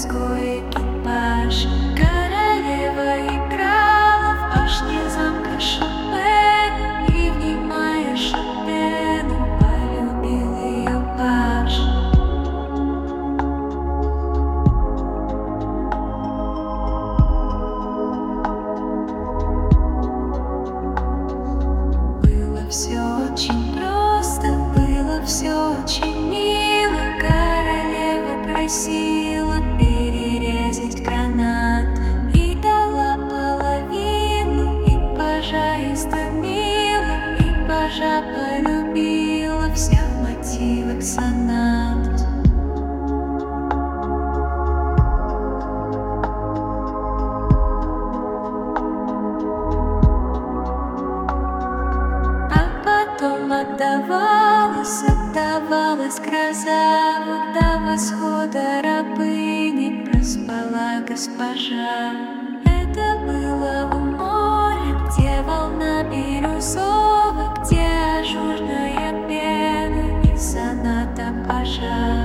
морской экипаж. Королева играла в башне замка Шопена, и, внимая Шопену, полюбил ее паж. Было все очень просто, было все очень мило. Королева просила перерезать гранат и дала половину, и пажа истомила, и пажа полюбила вся в мотивах сонат. Потом отдавалась гроза, вот до восхода рабыни проспала госпожа. Это было у моря, где волна бирюзовая, где ажурная пена и соната пажа.